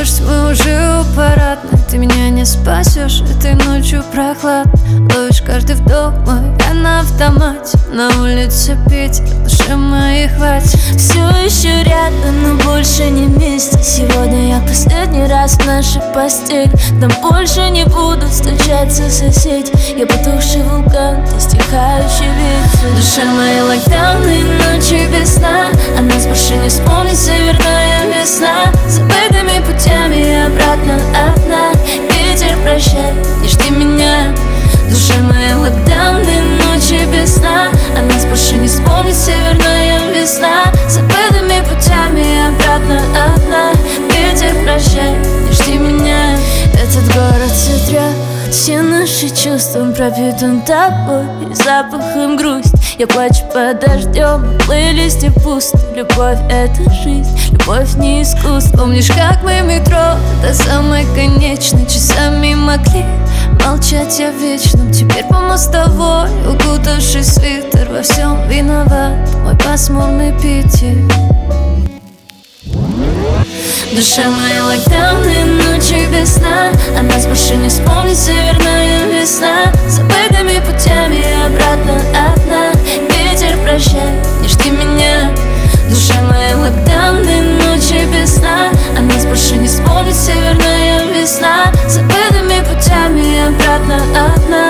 дождь, мы уже у парадной. Ты меня не спасешь этой ночью прохладно. Ловишь каждый вдох мой, я на автомате. На улице Питер, души моей хватит. Все еще рядом, но больше не вместе. Сегодня я последний раз в нашей постели. Там больше не будут стучаться соседи. Я потухший вулкан, ты стихающий ветер. Душа моя локдауны, ночи без сна. А нас больше не вспомнить, северная весна. Забытыми путями и обратно одна. Ветер, прощай, не жди меня. Душа моя локдауны, ночи без сна. А нас больше не вспомнить, северная весна. Забытыми путями и обратно одна. Ветер, прощай, не жди меня. Этот город сотрет все наши чувства, пропитан тобой и запахом грусть. Я плачу под дождем, плейлисте пусто. Любовь — это жизнь, любовь не искусство. Помнишь, как мы в метро до самой конечной часами могли молчать о вечном? Теперь по мостовой, укутавший свитер, во всем виноват мой пасмурный Питер. Душа моя локдауны, ночи без сна. А нас больше не вспомнить, северная весна. Забытыми путями обратно одна. Ветер, прощай, не жди меня. Душа моя локдауны, ночи без сна. А нас больше не вспомнить, северная весна. Забытыми путями обратно одна.